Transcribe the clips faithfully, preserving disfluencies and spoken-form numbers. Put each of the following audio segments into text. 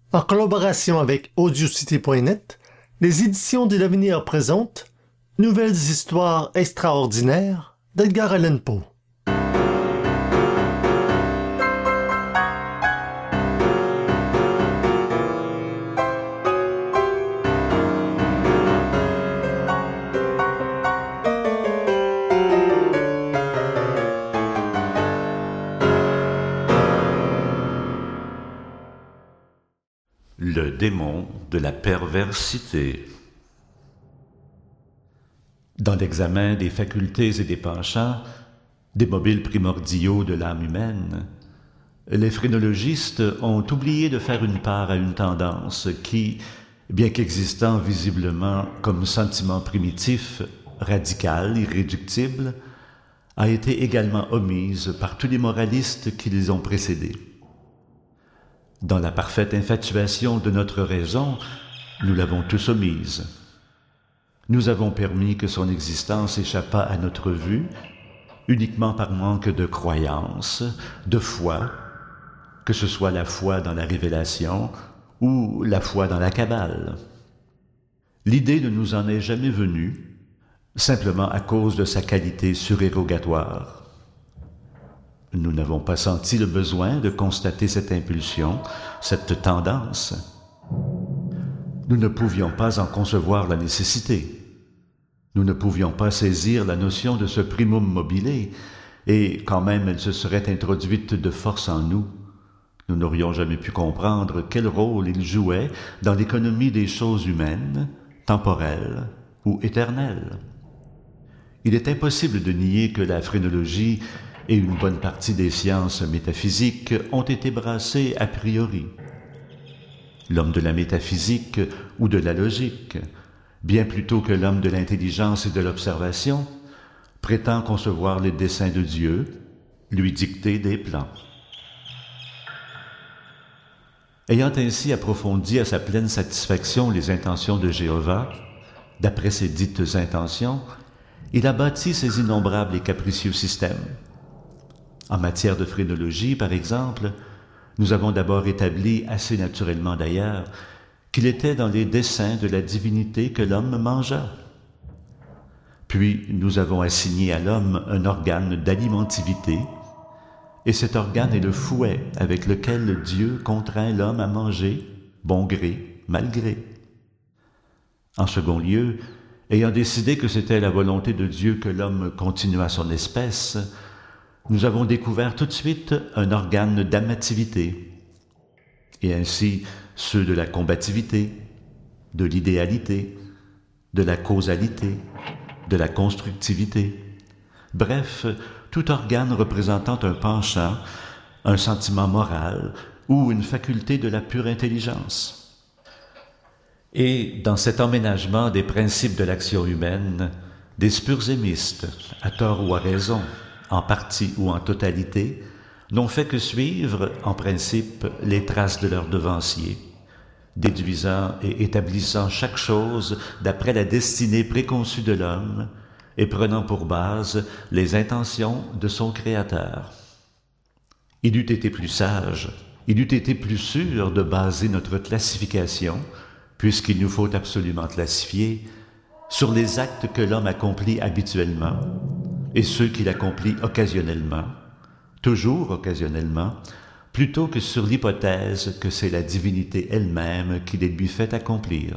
En collaboration avec Audiocité point net, les éditions de l'Avenir présentent Nouvelles histoires extraordinaires d'Edgar Allan Poe. Le démon de la perversité. Dans l'examen des facultés et des penchants, des mobiles primordiaux de l'âme humaine, les phrénologistes ont oublié de faire une part à une tendance qui, bien qu'existant visiblement comme sentiment primitif, radical, irréductible, a été également omise par tous les moralistes qui les ont précédés. Dans la parfaite infatuation de notre raison, nous l'avons tous omise. Nous avons permis que son existence échappât à notre vue, uniquement par manque de croyance, de foi, que ce soit la foi dans la révélation ou la foi dans la Kabbale. L'idée ne nous en est jamais venue, simplement à cause de sa qualité surérogatoire. Nous n'avons pas senti le besoin de constater cette impulsion, cette tendance. Nous ne pouvions pas en concevoir la nécessité. Nous ne pouvions pas saisir la notion de ce primum mobile, et quand même elle se serait introduite de force en nous, nous n'aurions jamais pu comprendre quel rôle il jouait dans l'économie des choses humaines, temporelles ou éternelles. Il est impossible de nier que la phrénologie et une bonne partie des sciences métaphysiques ont été brassées a priori. L'homme de la métaphysique ou de la logique, bien plutôt que l'homme de l'intelligence et de l'observation, prétend concevoir les desseins de Dieu, lui dicter des plans. Ayant ainsi approfondi à sa pleine satisfaction les intentions de Jéhovah, d'après ses dites intentions, il a bâti ses innombrables et capricieux systèmes. En matière de phrénologie, par exemple, nous avons d'abord établi, assez naturellement d'ailleurs, qu'il était dans les desseins de la divinité que l'homme mangeât. Puis nous avons assigné à l'homme un organe d'alimentivité, et cet organe est le fouet avec lequel Dieu contraint l'homme à manger, bon gré, mal gré. En second lieu, ayant décidé que c'était la volonté de Dieu que l'homme continuât son espèce, nous avons découvert tout de suite un organe d'amativité, et ainsi ceux de la combativité, de l'idéalité, de la causalité, de la constructivité. Bref, tout organe représentant un penchant, un sentiment moral ou une faculté de la pure intelligence. Et dans cet emménagement des principes de l'action humaine, des spurzémistes, à tort ou à raison, en partie ou en totalité, n'ont fait que suivre, en principe, les traces de leurs devanciers, déduisant et établissant chaque chose d'après la destinée préconçue de l'homme et prenant pour base les intentions de son Créateur. Il eût été plus sage, il eût été plus sûr de baser notre classification, puisqu'il nous faut absolument classifier, sur les actes que l'homme accomplit habituellement, et ceux qu'il accomplit occasionnellement, toujours occasionnellement, plutôt que sur l'hypothèse que c'est la divinité elle-même qui les lui fait accomplir.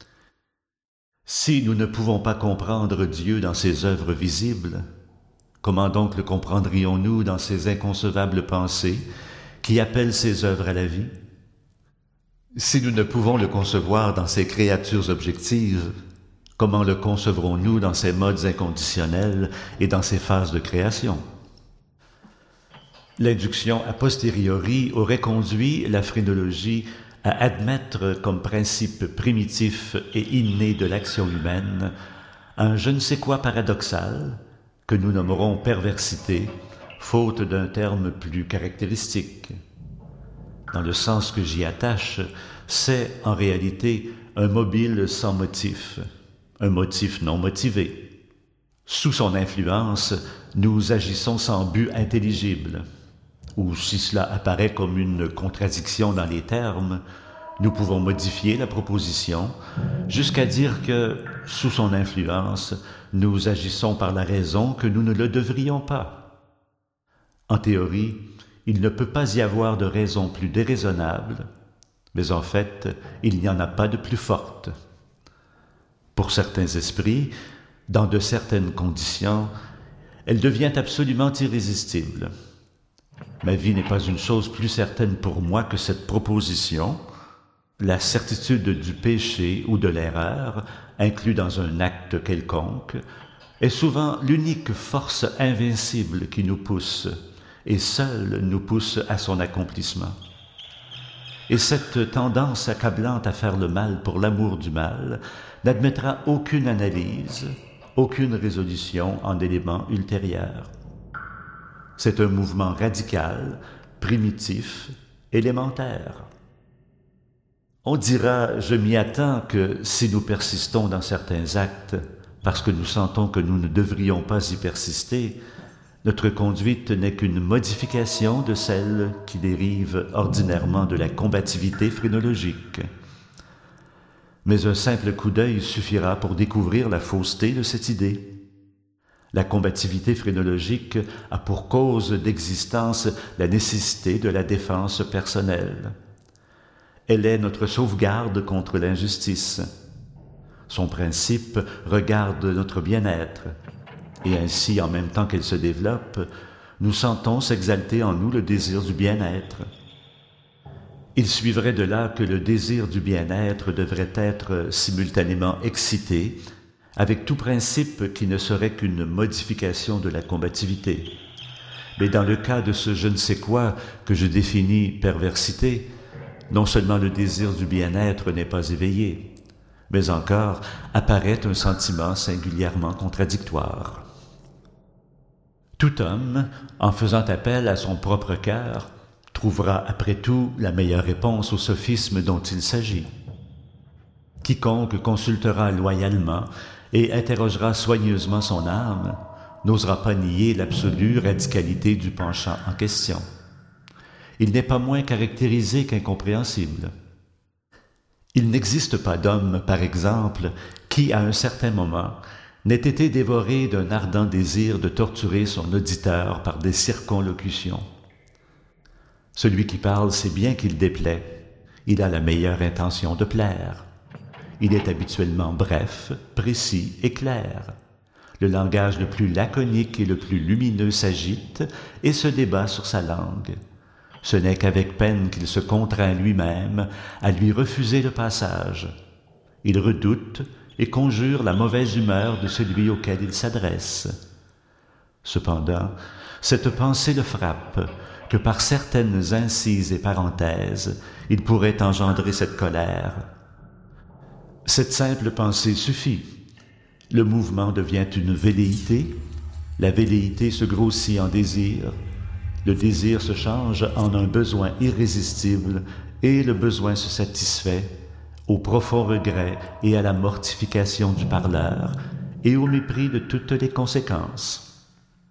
Si nous ne pouvons pas comprendre Dieu dans ses œuvres visibles, comment donc le comprendrions-nous dans ses inconcevables pensées qui appellent ses œuvres à la vie? Si nous ne pouvons le concevoir dans ses créatures objectives, comment le concevrons-nous dans ses modes inconditionnels et dans ses phases de création? L'induction a posteriori aurait conduit la phrénologie à admettre comme principe primitif et inné de l'action humaine un je ne sais quoi paradoxal que nous nommerons perversité, faute d'un terme plus caractéristique. Dans le sens que j'y attache, c'est en réalité un mobile sans motif, un motif non motivé. Sous son influence, nous agissons sans but intelligible, ou si cela apparaît comme une contradiction dans les termes, Nous pouvons modifier la proposition jusqu'à dire que, sous son influence, nous agissons par la raison que nous ne le devrions pas. En théorie, il ne peut pas y avoir de raison plus déraisonnable, mais en fait, il n'y en a pas de plus forte. Pour certains esprits, dans de certaines conditions, elle devient absolument irrésistible. Ma vie n'est pas une chose plus certaine pour moi que cette proposition. La certitude du péché ou de l'erreur, inclus dans un acte quelconque, est souvent l'unique force invincible qui nous pousse, et seule nous pousse à son accomplissement. Et cette tendance accablante à faire le mal pour l'amour du mal n'admettra aucune analyse, aucune résolution en éléments ultérieurs. C'est un mouvement radical, primitif, élémentaire. On dira, je m'y attends, que si nous persistons dans certains actes, parce que nous sentons que nous ne devrions pas y persister, notre conduite n'est qu'une modification de celle qui dérive ordinairement de la combativité phrénologique. Mais un simple coup d'œil suffira pour découvrir la fausseté de cette idée. La combativité phrénologique a pour cause d'existence la nécessité de la défense personnelle. Elle est notre sauvegarde contre l'injustice. Son principe regarde notre bien-être, et ainsi, en même temps qu'elle se développe, nous sentons s'exalter en nous le désir du bien-être. Il suivrait de là que le désir du bien-être devrait être simultanément excité avec tout principe qui ne serait qu'une modification de la combativité. Mais dans le cas de ce je ne sais quoi que je définis perversité, non seulement le désir du bien-être n'est pas éveillé, mais encore apparaît un sentiment singulièrement contradictoire. Tout homme, en faisant appel à son propre cœur, trouvera après tout la meilleure réponse au sophisme dont il s'agit. Quiconque consultera loyalement et interrogera soigneusement son âme n'osera pas nier l'absolue radicalité du penchant en question. Il n'est pas moins caractérisé qu'incompréhensible. Il n'existe pas d'homme, par exemple, qui, à un certain moment, n'ait été dévoré d'un ardent désir de torturer son auditeur par des circonlocutions. Celui qui parle sait bien qu'il déplaît. Il a la meilleure intention de plaire. Il est habituellement bref, précis et clair. Le langage le plus laconique et le plus lumineux s'agite et se débat sur sa langue. Ce n'est qu'avec peine qu'il se contraint lui-même à lui refuser le passage. Il redoute et conjure la mauvaise humeur de celui auquel il s'adresse. Cependant, cette pensée le frappe, que par certaines incises et parenthèses, il pourrait engendrer cette colère. Cette simple pensée suffit. Le mouvement devient une velléité, la velléité se grossit en désir, le désir se change en un besoin irrésistible et le besoin se satisfait au profond regret et à la mortification du parleur et au mépris de toutes les conséquences.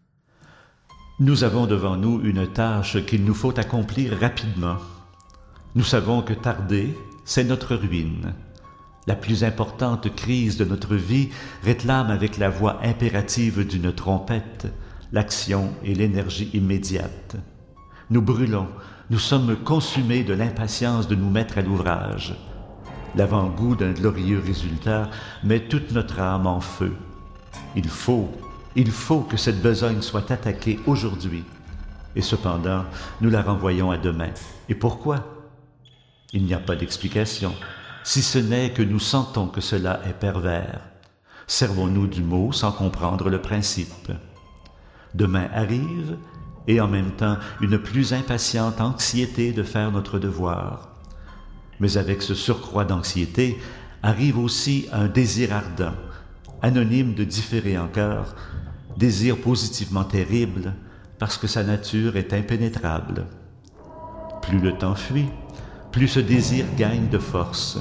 Nous avons devant nous une tâche qu'il nous faut accomplir rapidement. Nous savons que tarder, c'est notre ruine. La plus importante crise de notre vie réclame avec la voix impérative d'une trompette l'action et l'énergie immédiate. Nous brûlons, nous sommes consumés de l'impatience de nous mettre à l'ouvrage. L'avant-goût d'un glorieux résultat met toute notre âme en feu. Il faut, il faut que cette besogne soit attaquée aujourd'hui. Et cependant, nous la renvoyons à demain. Et pourquoi? Il n'y a pas d'explication, si ce n'est que nous sentons que cela est pervers. Servons-nous du mot sans comprendre le principe. Demain arrive, et en même temps une plus impatiente anxiété de faire notre devoir. Mais avec ce surcroît d'anxiété arrive aussi un désir ardent, anonyme de différer encore, désir positivement terrible, parce que sa nature est impénétrable. Plus le temps fuit, plus ce désir gagne de force.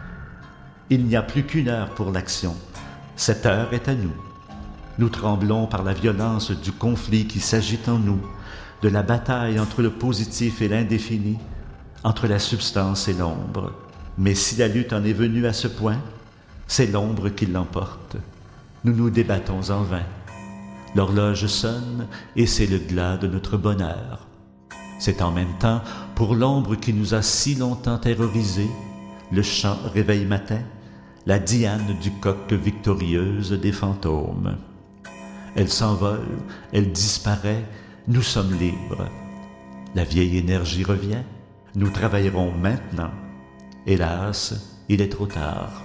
Il n'y a plus qu'une heure pour l'action. Cette heure est à nous. Nous tremblons par la violence du conflit qui s'agite en nous, de la bataille entre le positif et l'indéfini, entre la substance et l'ombre. Mais si la lutte en est venue à ce point, c'est l'ombre qui l'emporte. Nous nous débattons en vain. L'horloge sonne et c'est le glas de notre bonheur. C'est en même temps, pour l'ombre qui nous a si longtemps terrorisés, le chant réveil matin, la Diane du coq victorieuse des fantômes. Elle s'envole, elle disparaît, nous sommes libres. La vieille énergie revient, nous travaillerons maintenant. Hélas, il est trop tard.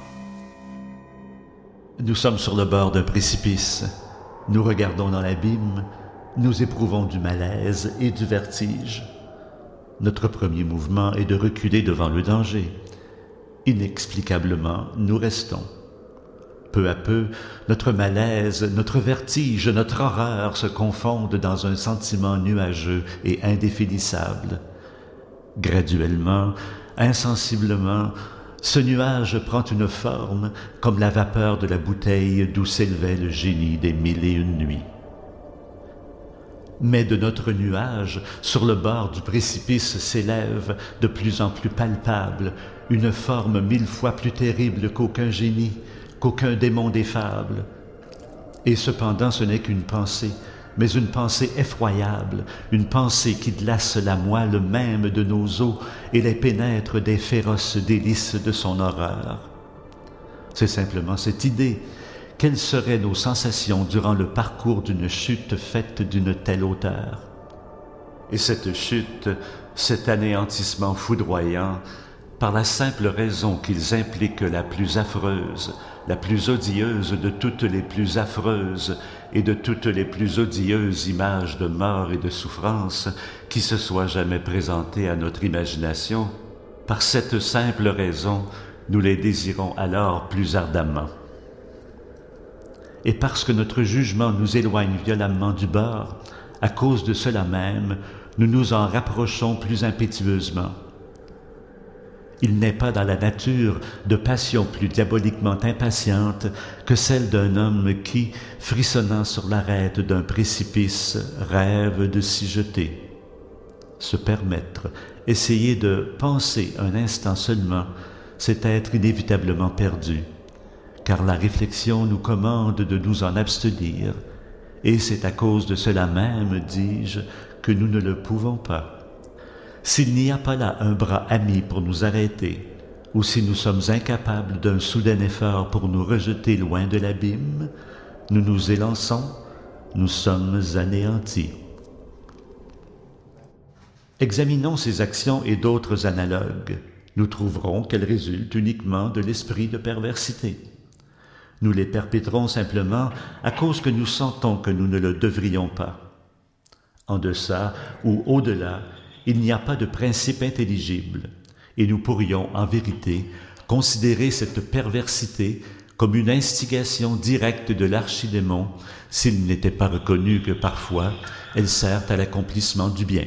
Nous sommes sur le bord d'un précipice. Nous regardons dans l'abîme, nous éprouvons du malaise et du vertige. Notre premier mouvement est de reculer devant le danger. Inexplicablement, nous restons. Peu à peu, notre malaise, notre vertige, notre horreur se confondent dans un sentiment nuageux et indéfinissable. Graduellement, insensiblement, ce nuage prend une forme comme la vapeur de la bouteille d'où s'élevait le génie des mille et une nuits. Mais de notre nuage, sur le bord du précipice s'élève, de plus en plus palpable, une forme mille fois plus terrible qu'aucun génie, qu'aucun démon des fables. Et cependant ce n'est qu'une pensée, mais une pensée effroyable, une pensée qui glace la moelle même de nos os et les pénètre des féroces délices de son horreur. C'est simplement cette idée. Quelles seraient nos sensations durant le parcours d'une chute faite d'une telle hauteur? Et cette chute, cet anéantissement foudroyant, par la simple raison qu'ils impliquent la plus affreuse, la plus odieuse de toutes les plus affreuses et de toutes les plus odieuses images de mort et de souffrance qui se soient jamais présentées à notre imagination, par cette simple raison, nous les désirons alors plus ardemment. Et parce que notre jugement nous éloigne violemment du bord, à cause de cela même, nous nous en rapprochons plus impétueusement. Il n'est pas dans la nature de passion plus diaboliquement impatiente que celle d'un homme qui, frissonnant sur l'arête d'un précipice, rêve de s'y jeter. Se permettre, essayer de penser un instant seulement, c'est être inévitablement perdu, car la réflexion nous commande de nous en abstenir, et c'est à cause de cela même, dis-je, que nous ne le pouvons pas. S'il n'y a pas là un bras ami pour nous arrêter, ou si nous sommes incapables d'un soudain effort pour nous rejeter loin de l'abîme, nous nous élançons, nous sommes anéantis. Examinons ces actions et d'autres analogues. Nous trouverons qu'elles résultent uniquement de l'esprit de perversité. Nous les perpétrons simplement à cause que nous sentons que nous ne le devrions pas. En deçà ou au-delà, il n'y a pas de principe intelligible, et nous pourrions, en vérité, considérer cette perversité comme une instigation directe de l'archidémon, s'il n'était pas reconnu que parfois elle sert à l'accomplissement du bien.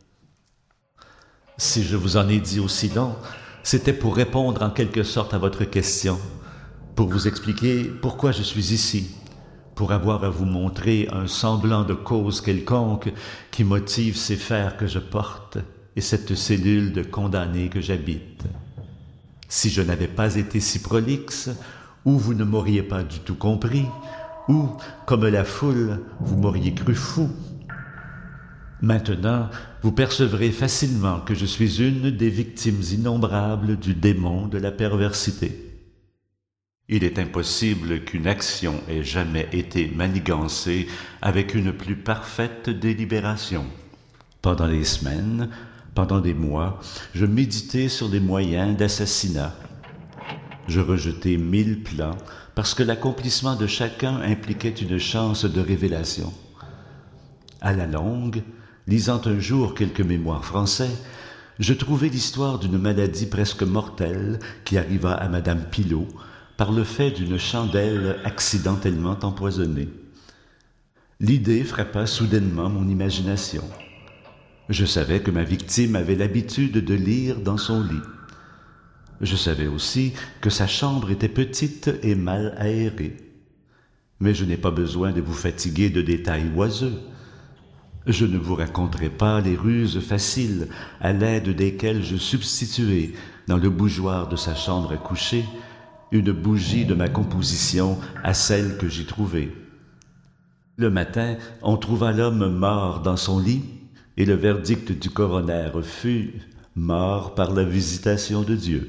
Si je vous en ai dit aussi long, c'était pour répondre en quelque sorte à votre question, pour vous expliquer pourquoi je suis ici, pour avoir à vous montrer un semblant de cause quelconque qui motive ces fers que je porte et cette cellule de condamné que j'habite. Si je n'avais pas été si prolixe, ou vous ne m'auriez pas du tout compris, ou, comme la foule, vous m'auriez cru fou. Maintenant, vous percevrez facilement que je suis une des victimes innombrables du démon de la perversité. Il est impossible qu'une action ait jamais été manigancée avec une plus parfaite délibération. Pendant des semaines, pendant des mois, je méditais sur des moyens d'assassinat. Je rejetais mille plans parce que l'accomplissement de chacun impliquait une chance de révélation. À la longue, lisant un jour quelques mémoires français, je trouvai l'histoire d'une maladie presque mortelle qui arriva à Madame Pilot par le fait d'une chandelle accidentellement empoisonnée. L'idée frappa soudainement mon imagination. Je savais que ma victime avait l'habitude de lire dans son lit. Je savais aussi que sa chambre était petite et mal aérée. Mais je n'ai pas besoin de vous fatiguer de détails oiseux. Je ne vous raconterai pas les ruses faciles à l'aide desquelles je substituai, dans le bougeoir de sa chambre à coucher, une bougie de ma composition à celle que j'y trouvais. Le matin, on trouva l'homme mort dans son lit, et le verdict du coroner fut « mort par la visitation de Dieu ».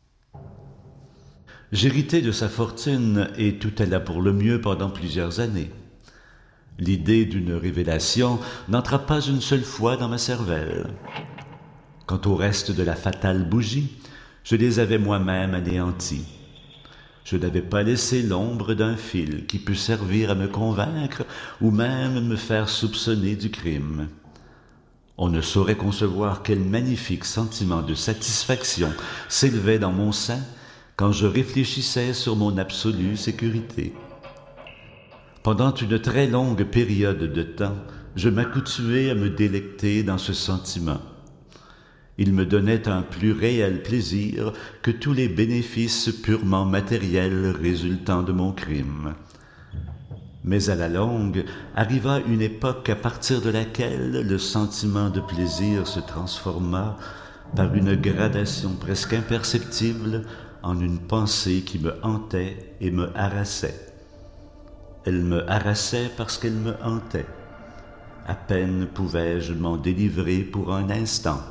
J'héritai de sa fortune et tout alla pour le mieux pendant plusieurs années. L'idée d'une révélation n'entra pas une seule fois dans ma cervelle. Quant au reste de la fatale bougie, je les avais moi-même anéantis. Je n'avais pas laissé l'ombre d'un fil qui pût servir à me convaincre ou même me faire soupçonner du crime. On ne saurait concevoir quel magnifique sentiment de satisfaction s'élevait dans mon sein quand je réfléchissais sur mon absolue sécurité. Pendant une très longue période de temps, je m'accoutumais à me délecter dans ce sentiment. Il me donnait un plus réel plaisir que tous les bénéfices purement matériels résultant de mon crime. Mais à la longue, arriva une époque à partir de laquelle le sentiment de plaisir se transforma par une gradation presque imperceptible en une pensée qui me hantait et me harassait. Elle me harassait parce qu'elle me hantait. À peine pouvais-je m'en délivrer pour un instant.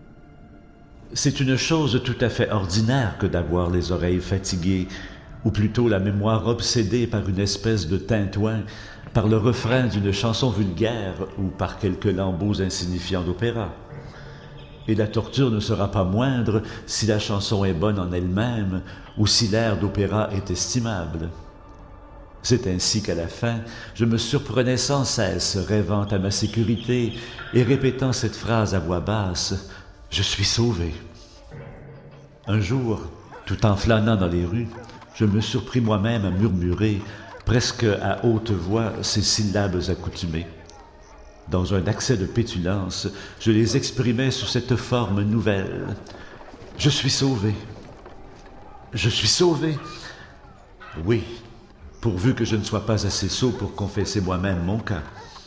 C'est une chose tout à fait ordinaire que d'avoir les oreilles fatiguées, ou plutôt la mémoire obsédée par une espèce de tintouin, par le refrain d'une chanson vulgaire ou par quelques lambeaux insignifiants d'opéra. Et la torture ne sera pas moindre si la chanson est bonne en elle-même ou si l'air d'opéra est estimable. C'est ainsi qu'à la fin, je me surprenais sans cesse, rêvant à ma sécurité et répétant cette phrase à voix basse « Je suis sauvé ». Un jour, tout en flânant dans les rues, je me surpris moi-même à murmurer, presque à haute voix, ces syllabes accoutumées. Dans un accès de pétulance, je les exprimais sous cette forme nouvelle. « Je suis sauvé. Je suis sauvé. » Oui, pourvu que je ne sois pas assez sot pour confesser moi-même mon cas.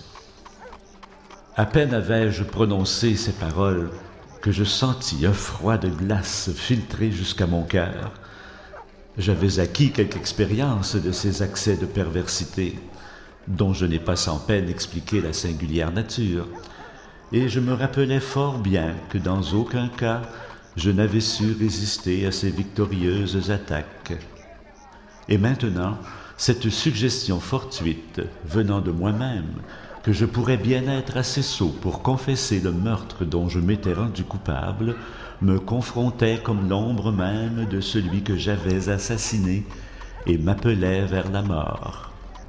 À peine avais-je prononcé ces paroles que je sentis un froid de glace filtrer jusqu'à mon cœur. J'avais acquis quelque expérience de ces accès de perversité, dont je n'ai pas sans peine expliqué la singulière nature, et je me rappelais fort bien que dans aucun cas je n'avais su résister à ces victorieuses attaques. Et maintenant, cette suggestion fortuite venant de moi-même, que je pourrais bien être assez sot pour confesser le meurtre dont je m'étais rendu coupable, me confrontait comme l'ombre même de celui que j'avais assassiné et m'appelait vers la mort.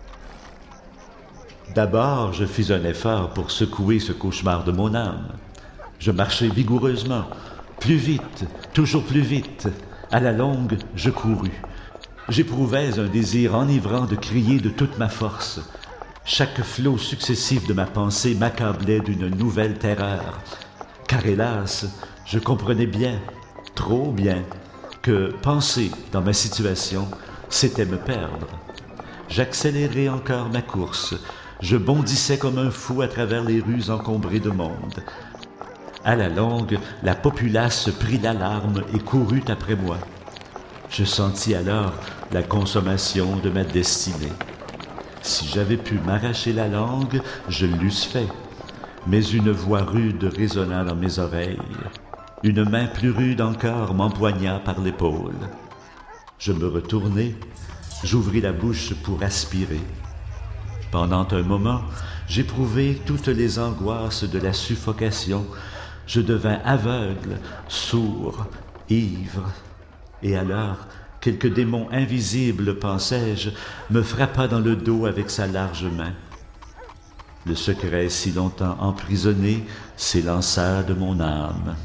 D'abord, je fis un effort pour secouer ce cauchemar de mon âme. Je marchai vigoureusement, plus vite, toujours plus vite. À la longue, je courus. J'éprouvais un désir enivrant de crier de toute ma force. Chaque flot successif de ma pensée m'accablait d'une nouvelle terreur. Car hélas, je comprenais bien, trop bien, que penser dans ma situation, c'était me perdre. J'accélérai encore ma course. Je bondissais comme un fou à travers les rues encombrées de monde. À la longue, la populace prit l'alarme et courut après moi. Je sentis alors la consommation de ma destinée. Si j'avais pu m'arracher la langue, je l'eusse fait. Mais une voix rude résonna dans mes oreilles. Une main plus rude encore m'empoigna par l'épaule. Je me retournai, j'ouvris la bouche pour aspirer. Pendant un moment, j'éprouvai toutes les angoisses de la suffocation. Je devins aveugle, sourd, ivre. Et alors, quelque démon invisible, pensais-je, me frappa dans le dos avec sa large main. Le secret si longtemps emprisonné s'élança de mon âme.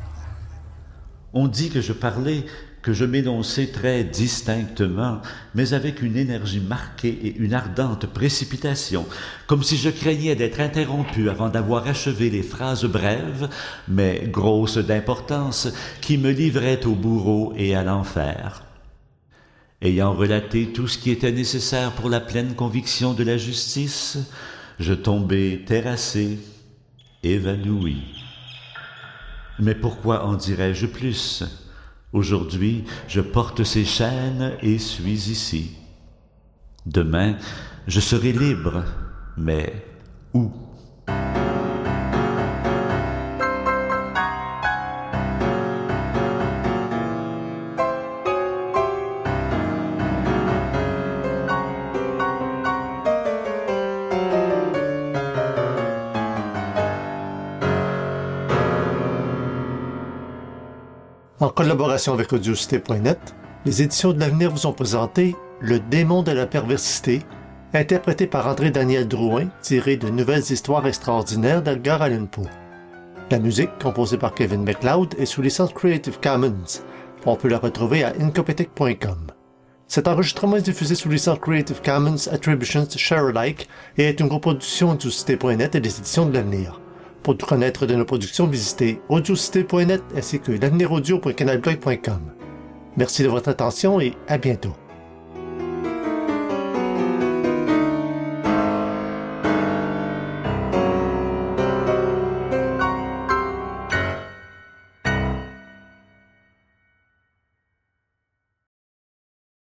On dit que je parlais, que je m'énonçais très distinctement, mais avec une énergie marquée et une ardente précipitation, comme si je craignais d'être interrompu avant d'avoir achevé les phrases brèves, mais grosses d'importance, qui me livraient au bourreau et à l'enfer. Ayant relaté tout ce qui était nécessaire pour la pleine conviction de la justice, je tombai terrassé, évanoui. Mais pourquoi en dirais-je plus ? Aujourd'hui, je porte ces chaînes et suis ici. Demain, je serai libre, mais où? En collaboration avec Audiocité point net, les éditions de l'Avenir vous ont présenté Le démon de la perversité, interprété par André-Daniel Drouin, tiré de Nouvelles histoires extraordinaires d'Edgar Allan Poe. La musique, composée par Kevin MacLeod, est sous licence Creative Commons. On peut la retrouver à incompetech point com. Cet enregistrement est diffusé sous licence Creative Commons Attribution Share Alike et est une coproduction Audiocité point net et des éditions de l'Avenir. Pour tout connaître de nos productions, visitez audiocité point net ainsi que l'avenir audio point canalblog point com. Merci de votre attention et à bientôt.